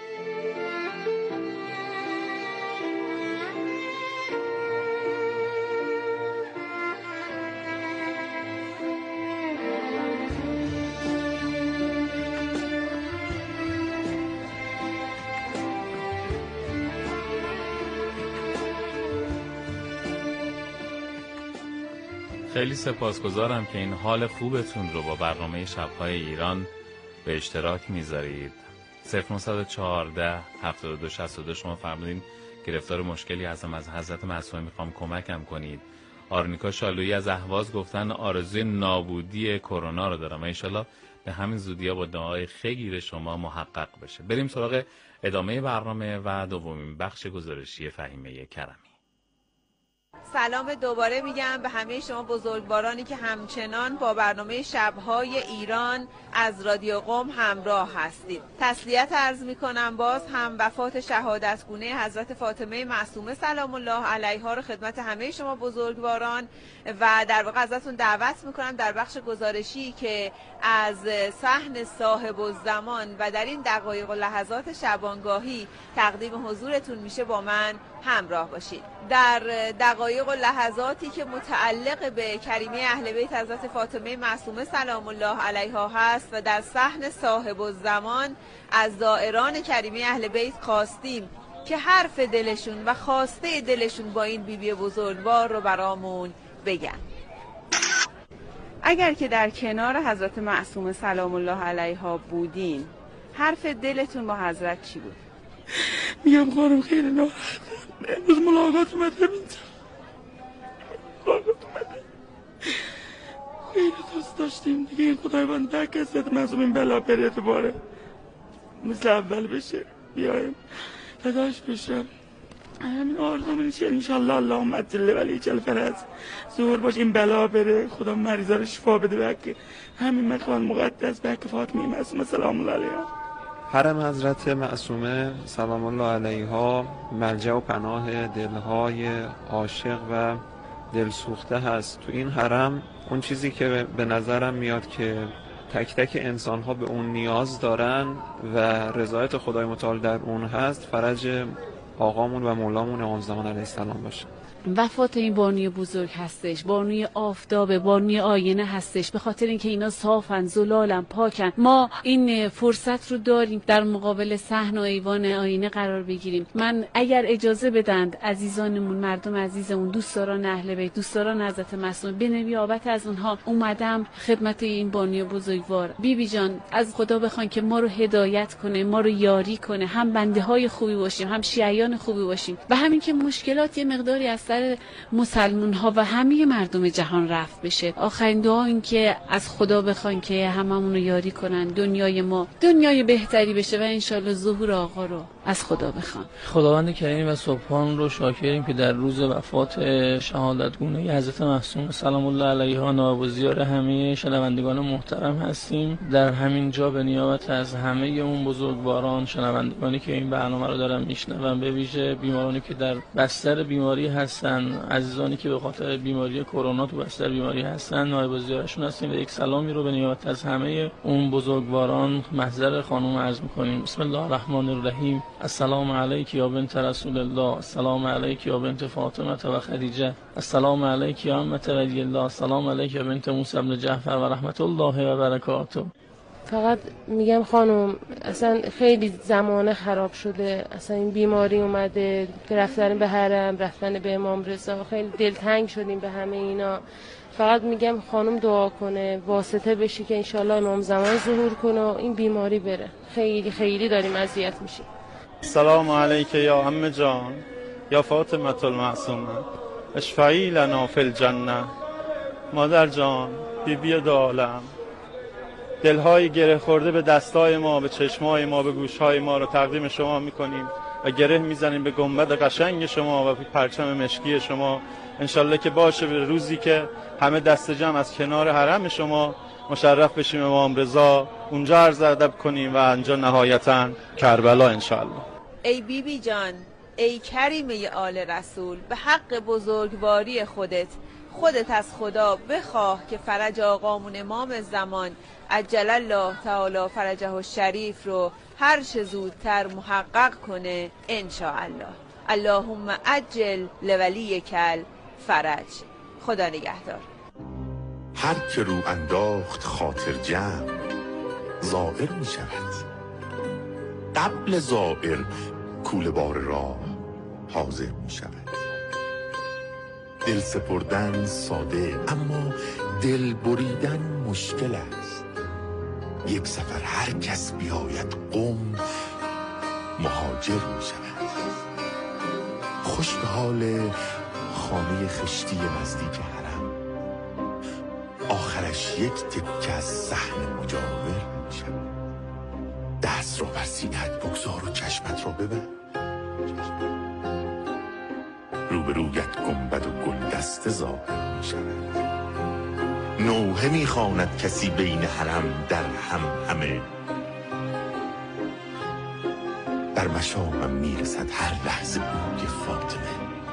خیلی سپاسگزارم که این حال خوبتون رو با برنامه شب‌های ایران به اشتراک میذارید. 0914 7262 شما فرمودین گرفتار مشکلی هستم، از حضرت معصومه میخوام کمکم کنید. آرنیکا شالویی از اهواز گفتن آرزوی نابودی کرونا رو دارم و انشالله به همین زودی‌ها با دعای خیر شما محقق بشه. بریم سراغ ادامه برنامه و دومین بخش گزارشی فهیمه کرمی. سلام دوباره میگم به همه شما بزرگوارانی که همچنان با برنامه شب‌های ایران از رادیو قم همراه هستید. تسلیت عرض میکنم باز هم وفات شهادتگونه حضرت فاطمه معصومه سلام الله علیها رو خدمت همه شما بزرگواران و در واقع ازتون دعوت میکنم در بخش گزارشی که از صحن صاحب الزمان و در این دقایق و لحظات شبانگاهی تقدیم حضورتون میشه با من همراه باشید. در دقایق و لحظاتی که متعلق به کریمه اهل بیت حضرت فاطمه معصومه سلام الله علیها هست و در صحن صاحب الزمان از زائران کریمه اهل بیت خواستیم که حرف دلشون و خواسته دلشون با این بیبی بزرگوار رو برامون بگن. اگر که در کنار حضرت معصومه سلام الله علیها بودین حرف دلتون با حضرت چی بود؟ میگم خانم خیلی ناراحتم، امروز ملاقات اومدم اینجا، خیلی دوست داشتیم دیگه این خدایوند بک حضرت معصوم این بلا بره دوباره مثل اول بشه، بیایم فداش بشم. همین آرزو میشه انشالله اللهم عجل ولی جل فرج ظهور باشه این بلا بره، خدا مریضا رو شفا بده بک همین مکان مقدس بک فاطمه معصومه سلام الله علیها. حرم حضرت معصومه سلام الله علیها ملجأ و پناه دلهای عاشق و دلسوخته هست. تو این حرم اون چیزی که به نظرم میاد که تک تک انسان ها به اون نیاز دارن و رضایت خدای متعال در اون هست، فرج آقامون و مولامون امام زمان علیه السلام باشه. وفات این بانوی بزرگ هستش، بانوی آفتاب، بانوی آینه هستش، به خاطر اینکه اینا صافن، زلالن، پاکن. ما این فرصت رو داریم در مقابل صحن و ایوان آینه قرار بگیریم. من اگر اجازه بدند عزیزانمون، مردم عزیزمون، دوستداران اهل بیت، دوستداران حضرت معصومه، به نیابت از اونها اومدم خدمت این بانوی بزرگوار. بیبی جان از خدا بخواین که ما رو هدایت کنه، ما رو یاری کنه، هم بنده های خوبی باشیم، هم شیعیان خوبی باشیم و همین که مشکلات یه مقداری از سر مسلمان ها و همه مردم جهان رفع بشه. آخرین دعا این که از خدا بخواین که هممون رو یاری کنن، دنیای ما دنیای بهتری بشه و انشالله ظهور آقا رو از خدا بخوان. خداوند کریم و سبحان رو شاکریم که در روز وفات شهادتگونه حضرت معصومه سلام الله علیها نایب الزیار همه شنوندگان محترم هستیم. در همین جا به نیابت از همه اون بزرگواران، شنوندگانی که این برنامه رو دارن میشنون، به ویژه بیمارانی که در بستر بیماری هستن، عزیزانی که به خاطر بیماری کرونا تو بستر بیماری هستن، نایب الزیارشون هستیم و یک سلامی رو به نیابت از همه اون بزرگواران محضر خانم عرض می‌کنیم. بسم الله الرحمن الرحیم. السلام علیک یا بنت رسول الله، السلام علیک یا بنت فاطمه و خدیجه، السلام علیک یا امه ولی الله، السلام علیک یا بنت موسی بن جعفر و رحمت الله و برکاته. فقط میگم خانم اصلا خیلی زمانه خراب شده، اصلا این بیماری اومده، رفتن به حرم، رفتن به امام رضا، خیلی دلتنگ شدیم به همه اینا. فقط میگم خانم دعا کنه، واسطه بشی که انشالله امام زمان ظهور کنه و این بیماری بره. خیلی خیلی داریم اذیت میشیم. السلام علیک یا عمه جان یا فاطمه المعصومه، اشفعی لنا فی الجنه. مادر جان، بیبی دو عالم، دلهای گره خورده به دستای ما، به چشمای ما، به گوشهای ما رو تقدیم شما میکنیم و گره میزنیم به گنبد قشنگ شما و به پرچم مشکی شما. انشالله که باشه به روزی که همه دست جمع از کنار حرم شما مشرف بشیم امام رضا، اونجا عرض ادب کنیم و انجا نهایتا کربلا انشالله. ای بیبی جان، ای کریمه آل رسول، به حق بزرگواری خودت از خدا بخواه که فرج آقامون امام زمان عجل الله تعالی فرجه الشریف رو هر چه زودتر محقق کنه انشاءالله. اللهم عجل لولی کل فرج. خدا نگهدار. هر که رو انداخت خاطر جمع زائر می شود، قبل زائر کوله بار راه حاضر می شود. دل سپردن ساده اما دل بریدن مشکل است. یک سفر هر کس بیاید قم مهاجر می شود. خوش به حال خانه خشتی نزدیک حرم، آخرش یک تکه از صحن مجاور می شود. دست را بر سینه‌ات بگذار و چشمت را ببند، روبرویت گنبد و گلدسته ظاهر می شود. نوحه می خواند کسی بین حرم در همه، در مشامم می رسد هر لحظه بوی فاطمه.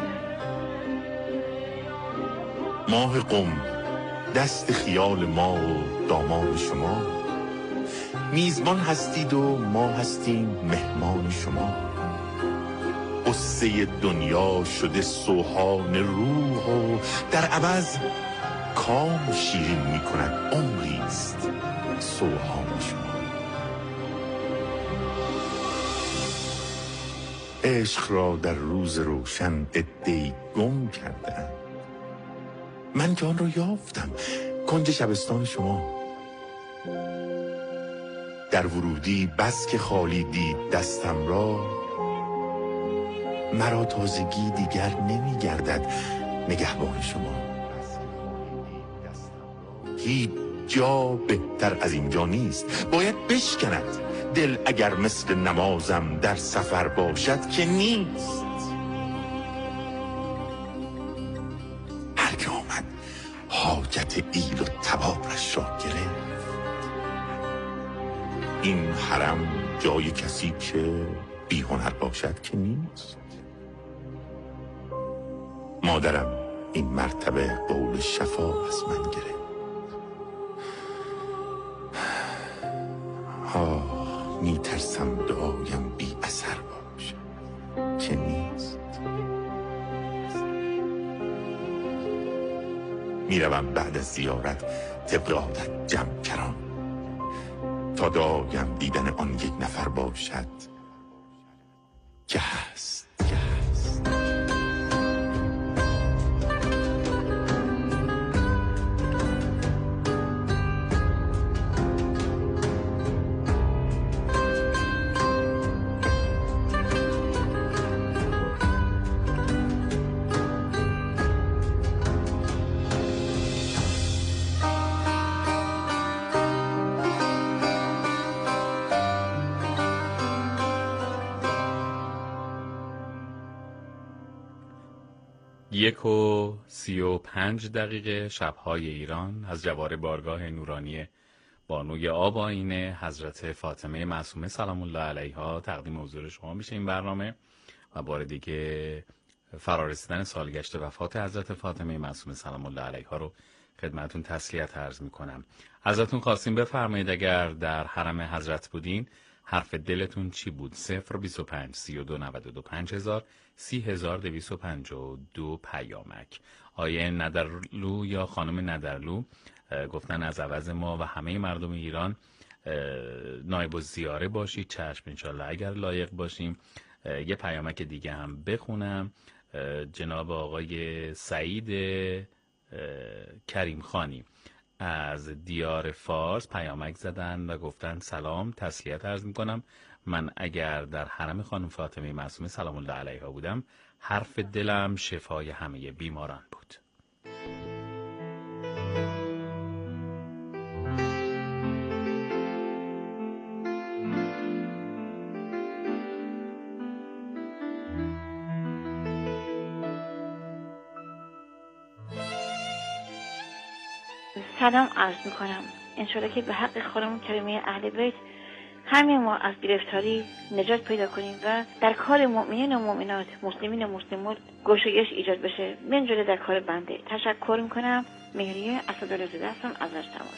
ماه قم دست خیال ما و داماد شما، میزبان هستید و ما هستیم مهمان شما. قصه دنیا شده سوهان روح و در عوض کام شیرین می کند عمریست سوهان شما. عشق را در روز روشن عده‌ای گم کردند، من که آن را یافتم کنج شبستان شما. در ورودی بس که خالی دید دستم را، مرا تازگی دیگر نمی گردد نگهبان شما. هیچ جا بهتر از اینجا نیست، باید بشکند دل اگر مثل نمازم در سفر باشد که نیست. هر که آمد حاجت ایل و تبارش را گرفت. این حرم جای کسی که بی هنر باشد که نیست. مادرم این مرتبه قول شفا از من گرفت. می ترسم دعایم بی اثر باشد که نیست. میروم بعد از زیارت طبق عادت جمع کران، تا دایم دیدن آن یک نفر باشد که هست. یک و 35 شب‌های ایران از جوار بارگاه نورانی بانوی آب آیینه حضرت فاطمه معصومه سلام الله علیها تقدیم حضور شما میشه این برنامه و بار دیگه فرارسیدن سالگشت وفات حضرت فاطمه معصومه سلام الله علیها رو خدمتون تسلیت عرض میکنم. ازتون خواستیم بفرمایید اگر در حرم حضرت بودین حرف دلتون چی بود؟ 025 32 92 5000 3252 پیامک. آیه ندرلو یا خانم ندرلو گفتن از عوض ما و همه مردم ایران نایب الزیاره باشید. چشم انشالله اگر لایق باشیم. یه پیامک دیگه هم بخونم. جناب آقای سعید کریم خانی از دیار فارس پیامک زدن و گفتن سلام، تسلیت عرض میکنم. من اگر در حرم خانم فاطمه معصومه سلام الله علیها بودم حرف دلم شفای همه بیماران بود. سلام عرض میکنم. انشاءالله که به حق خانم کریمه اهل بیت همه ما از گرفتاری نجات پیدا کنیم و در کار مؤمنین و مؤمنات، مسلمین و مسلمات گشایش ایجاد بشه، من جلوی در کار بنده. تشکر میکنم. مهریه اسدالله زاده هستم از رشتوان.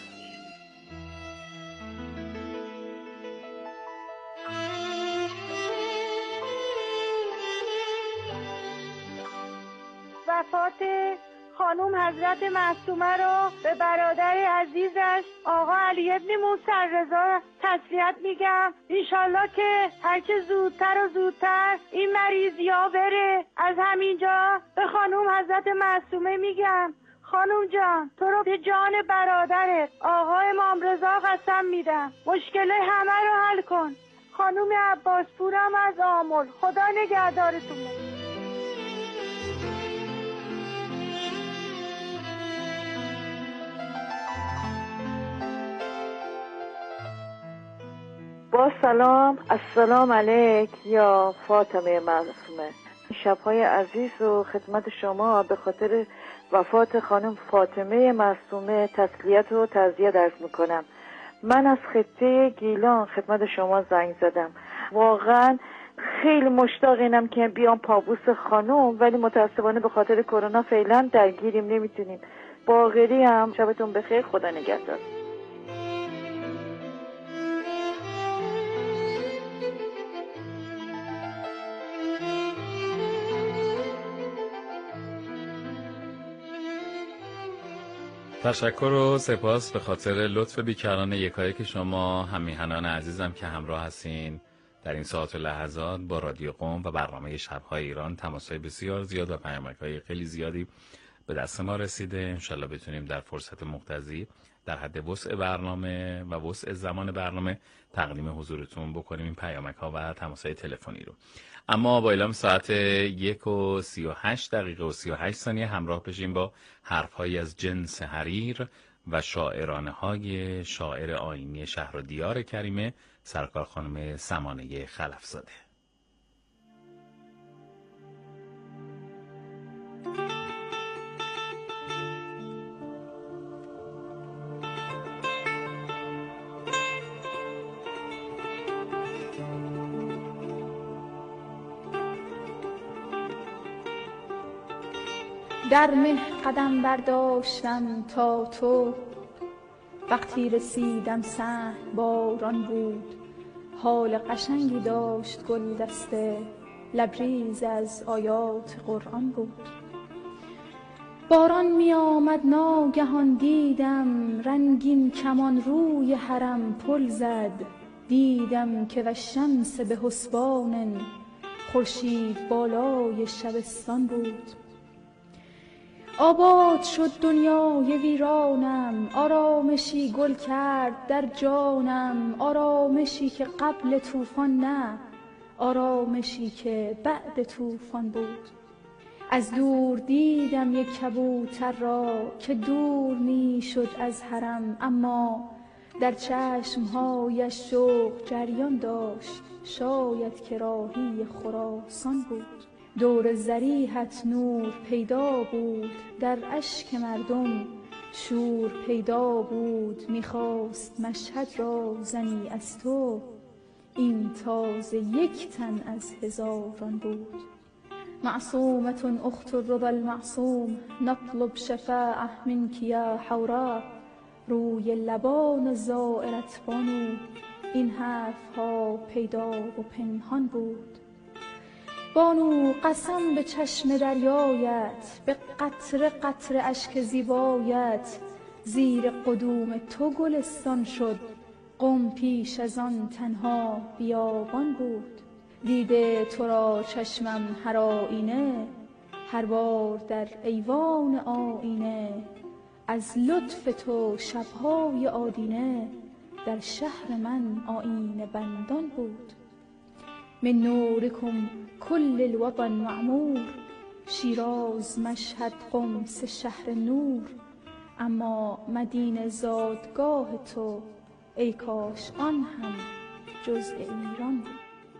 وفات خانم حضرت معصومه رو به برادر عزیزش آقا علی ابن موسی رضا تسلیت میگم. انشالله که هرچه زودتر و زودتر این مریضیا بره. از همینجا به خانم حضرت معصومه میگم خانم جان، تو رو به جان برادرت آقا امام رضا قسم میدم مشکل همه رو حل کن. خانم عباس پورم از آمل. خدا نگهدارتون. با سلام، السلام علیک یا فاطمه معصومه. شب‌های عزیز و خدمت شما به خاطر وفات خانم فاطمه معصومه تسلیت و تعزیت عرض میکنم. من از خطه گیلان خدمت شما زنگ زدم. واقعا خیلی مشتاق اینم که بیام پابوس خانم، ولی متاسفانه به خاطر کرونا فعلا درگیریم، نمیتونیم. باقری هم شبتون بخیر. خدا نگهدار. تشکر و سپاس به خاطر لطف بیکران یکایی که شما همیهنان عزیزم که همراه هستین در این ساعت و لحظات با رادیو قم و برنامه شب‌های ایران. تماس‌های بسیار زیاد و پیامک‌های خیلی زیادی به دست ما رسیده. انشالله بتونیم در فرصت مقتضی در حد وسع برنامه و وسع زمان برنامه تقدیم حضورتون بکنیم این پیامک‌ها و تماس‌های تلفنی رو. اما با اعلام ساعت 1 و 38 دقیقه و 38 ثانیه همراه بشیم با حرف‌هایی از جنس حریر و شاعرانه‌های شاعر آیینی شهر و دیار کریمه سرکار خانم سمانه خلفزاده. در مه قدم برداشتم تا تو، وقتی رسیدم صحن باران بود. حال قشنگی داشت گل دسته، لبریز از آیات قرآن بود. باران می آمد ناگهان دیدم، رنگین کمان روی حرم پل زد. دیدم که و شمس به حسبان، خورشید بالای شبستان بود. آباد شد دنیای ویرانم، آرامشی گل کرد در جانم. آرامشی که قبل طوفان نه، آرامشی که بعد طوفان بود. از دور دیدم یک کبوتر را که دور می شد از حرم، اما در چشمهایش شوق جریان داشت، شاید که راهی خراسان بود. دور ضریحت نور پیدا بود، در اشک مردم شور پیدا بود. میخواست مشهد را زنی از تو، این تازه یک تن از هزاران بود. معصومة أخت الرضا المعصوم، نطلب شفاعه منك یا حوراء. روی لبان زائرت بانو، این حرفها پیدا و پنهان بود. بانو قسم به چشم دریایت، به قطره قطره اشک زیبایت. زیر قدوم تو گلستان شد، قم پیش از آن تنها بیابان بود. دیده تو را چشمم هر آینه، هر بار در ایوان آینه. از لطف تو شبهای آدینه، در شهر من آینه بندان بود. من نورکم کل الوطن معمور، شیراز مشهد قم سه شهر نور. اما مدینه زادگاه تو، ای کاش آن هم جزء ایران بود.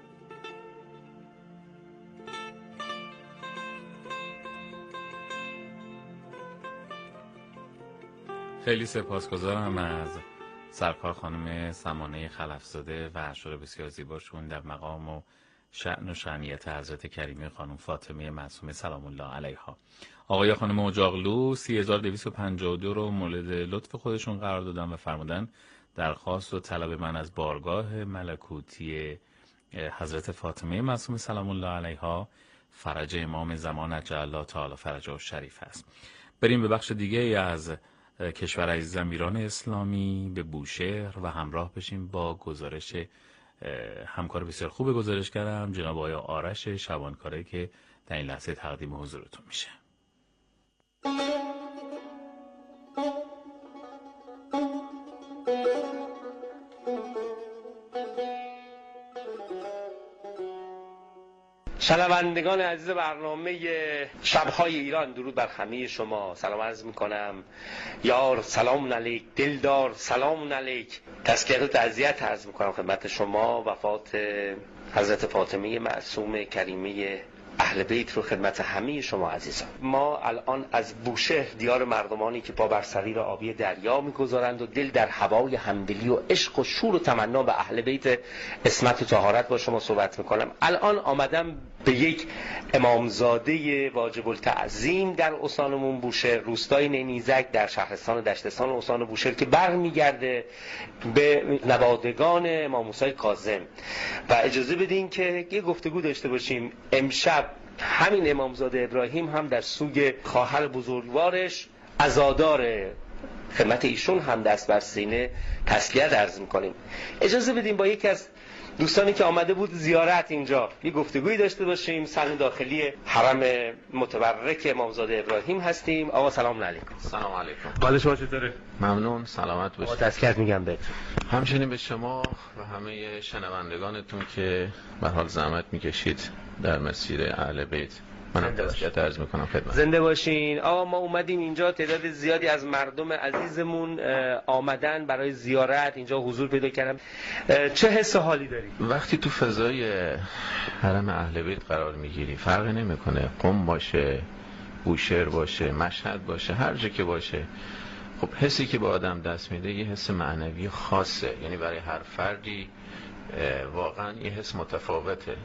خیلی سپاسگزارم از سرکار خانم سمانه خلفزاده و اشعار بسیار زیباشون در مقام و شأن و شأنیت حضرت کریمه خانم فاطمه معصومه سلام الله علیها. آقای خانم اجاقلو 3252 رو مورد لطف خودشون قرار دادن و فرمودن درخواست و طلب من از بارگاه ملکوتی حضرت فاطمه معصومه سلام الله علیها فرج امام زمان عجل الله تعالی فرجه الشریف است. بریم به بخش دیگه از کشور عزیزم ایران اسلامی، به بوشهر و همراه بشیم با گزارش همکار بسیار خوب گزارشگرم جناب آقای آرش شبانکاره که در این لحظه تقدیم حضورتون میشه. شنوندگان عزیز برنامه شب‌های ایران، درود بر همه شما. سلام عرض میکنم. یار سلام علیک، دلدار سلام علیک. تذکره و تعزیت عرض میکنم خدمت شما. وفات حضرت فاطمه معصومه کریمه اهل بیت رو خدمت همه شما عزیزان. ما الان از بوشهر، دیار مردمانی که پا بر صغیر آبی دریا میگذارند و دل در هوای همدلی و عشق و شور و تمنا به اهل بیت عصمت و طهارت با شما صحبت میکنم. الان آمدم به یک امامزاده واجب التعظیم در استانمون بوشهر، روستای نینیزک در شهرستان دشتستان استان بوشهر، که برمیگرده به نوادگان امام موسی کاظم. و اجازه بدین که یه گفتگو داشته باشیم. امشب همین امامزاده ابراهیم هم در سوگ خواهر بزرگوارش عزادار، خدمت ایشون هم دست بر سینه تسلیت عرض میکنیم. اجازه بدیم با یکی از دوستانی که آمده بود زیارت اینجا یه گفتگویی داشته باشیم. صحن داخلی حرم متبرک امامزاده ابراهیم هستیم. آقا سلام علیکم. سلام علیکم. حال شما چطوره؟ ممنون، سلامت باشید. تذکرت میگم بهتون. همچنین به شما و همه شنوندگانتون که به حال زحمت میکشید در مسیر اهل بیت. من تذکرت عرض میکنم خدمت. زنده باشین. آقا ما اومدیم اینجا، تعداد زیادی از مردم عزیزمون آمدن برای زیارت، اینجا حضور پیدا کردن. چه حس و حالی داری؟ وقتی تو فضای حرم اهل بیت قرار میگیری، فرقی نمیکنه قم باشه، بوشهر باشه، مشهد باشه، هر جا که باشه، خب حسی که به آدم دست میده یه حس معنوی خاصه. یعنی برای هر فردی واقعا یه حس متفاوته.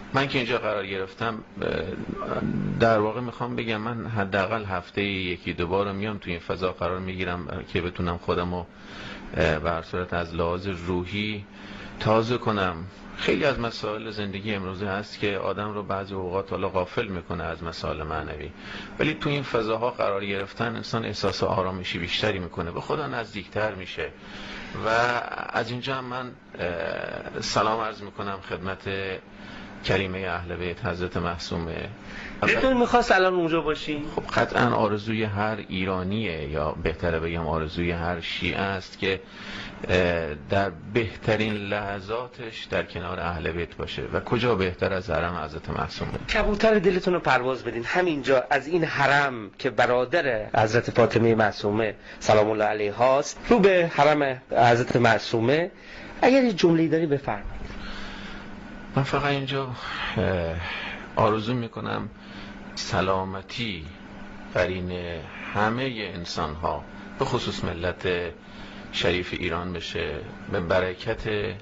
من که اینجا قرار گرفتم در واقع میخوام بگم من حداقل هفته یکی دو بار میام توی این فضا قرار میگیرم که بتونم خودمو به هر صورت از لحاظ روحی تازه کنم. خیلی از مسائل زندگی امروزه هست که آدم رو بعضی اوقات حالا غافل میکنه از مسائل معنوی، ولی تو این فضاها قرار گرفتن انسان احساس آرامشی بیشتری میکنه، به خدا نزدیکتر میشه. و از اینجا هم من سلام عرض میکنم خدمت کریمه اهل بیت حضرت معصومه. دلتون میخواست الان اونجا باشین؟ خب قطعا آرزوی هر ایرانیه، یا بهتره بگم آرزوی هر شیعه است که در بهترین لحظاتش در کنار اهل بیت باشه و کجا بهتر از حرم حضرت معصومه. کبوتر دلتون رو پرواز بدین همینجا از این حرم که برادر حضرت فاطمه معصومه سلام الله علیها است رو به حرم حضرت معصومه. اگر یه جمله‌ای داری بفرمایید. من فقط اینجا آرزو میکنم سلامتی قرین همه انسان ها به خصوص ملت شریف ایران بشه به برکت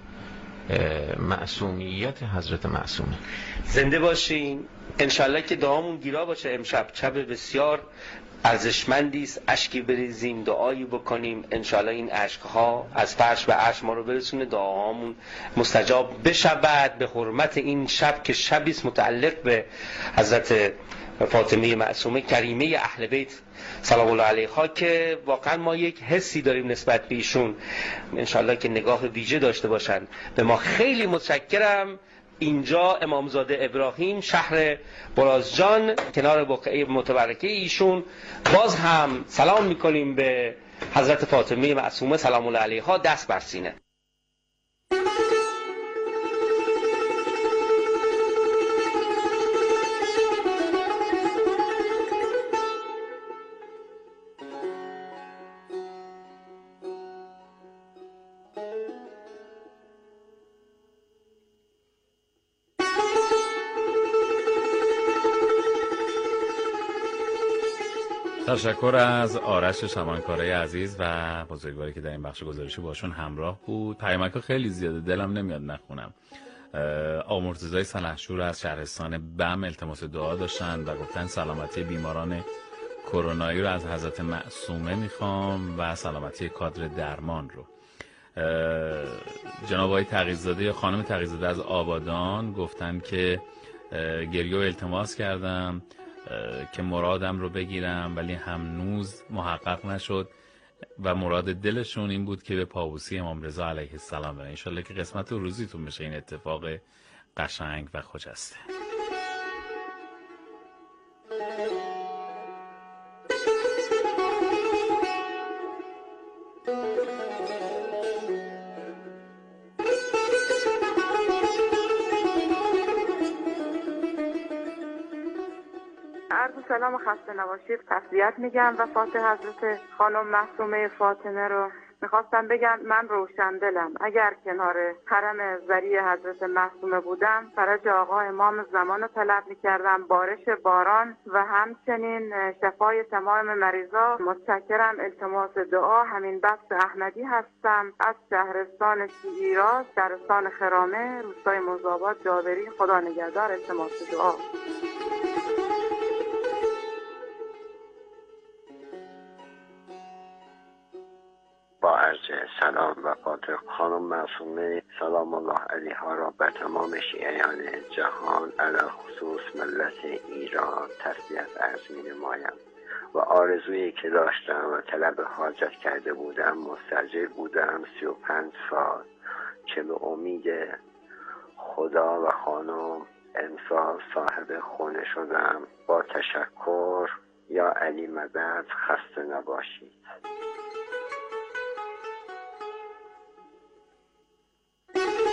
معصومیت حضرت معصومه. زنده باشین انشالله که دعامون گیرا باشه. امشب شب بسیار ارزشمندی است، اشکی بریزیم، دعایی بکنیم، انشالله این اشکها از فرش به عرش ما رو برسونه، دعاهامون مستجاب بشود به حرمت این شب که شبی است متعلق به حضرت فاطمه معصومه کریمه اهل بیت سلام الله علیها که واقعا ما یک حسی داریم نسبت به ایشون. انشالله که نگاه ویژه داشته باشن به ما. خیلی متشکرم. اینجا امامزاده ابراهیم شهر برازجان کنار بقعه متبرکه ایشون. باز هم سلام میکنیم به حضرت فاطمه معصومه سلام الله علیها. دست بر سینه. تشکر از آرش شمانکاره عزیز و بزرگواری که در این بخش گزارشی باشون همراه بود. پیامک‌ها خیلی زیاده دلم نمیاد نخونم. آقا مرتضی سلحشور از شهرستان بم التماس دعا داشتن و گفتن سلامتی بیماران کرونایی رو از حضرت معصومه میخوام و سلامتی کادر درمان رو. جناب آقای تقی‌زاده یا خانم تقی‌زاده از آبادان گفتن که گریه و التماس کردم که مرادم رو بگیرم ولی هنوز محقق نشد و مراد دلشون این بود که به پابوسی امام رضا علیه السلام برن. انشالله که قسمت و روزیتون بشه این اتفاق قشنگ و خجسته. سلام و خسته نباشید. تسلیت میگم وفات حضرت خانم معصومه فاطمه رو. میخواستم بگم من روشندلم. اگر کنار حرم زری حضرت معصومه بودم فرج آقا امام زمان رو طلب میکردم، بارش باران و همچنین شفای تمام مریضا. متشکرم. التماس دعا. همین بخش احمدی هستم از شهرستان شیراز، شهرستان خرامه، روستای مزابات جابری. خدا نگهدار. التماس دعا. با عرض سلام و فاتح خانم معصومه سلام الله علیها را به تمام شیعیان جهان علی خصوص ملت ایران تسلیت عرض می نمایم و آرزویی که داشتم و طلب حاجت کرده بودم مستجر بودم 35 سال که به امید خدا و خانم امسال صاحب خونه شدم. با تشکر. یا علی مدد. خسته نباشید.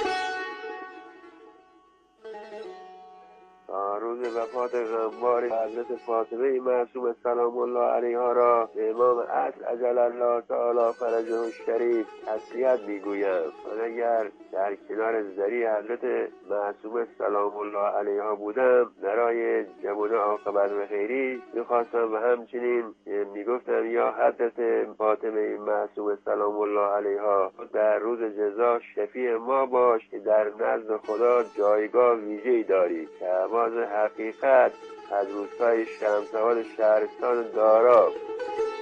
روز وفات غمباری حضرت فاطمه معصومه سلام الله علیها را به امام عصر عجل الله تعالی فرجه الشریف تسلیت میگویم. من اگر در کنار ذری حضرت معصومه سلام الله علیها بودم برای جمعونه عاقبت و خیری میخواستم و همچنین میگفتم یا حضرت فاطمه معصومه سلام الله علیها در روز جزا شفیع ما باش که در نزد خدا جایگاه ویژه‌ای داری که آواز حقیقت از روستای شمسواد شهرستان دارا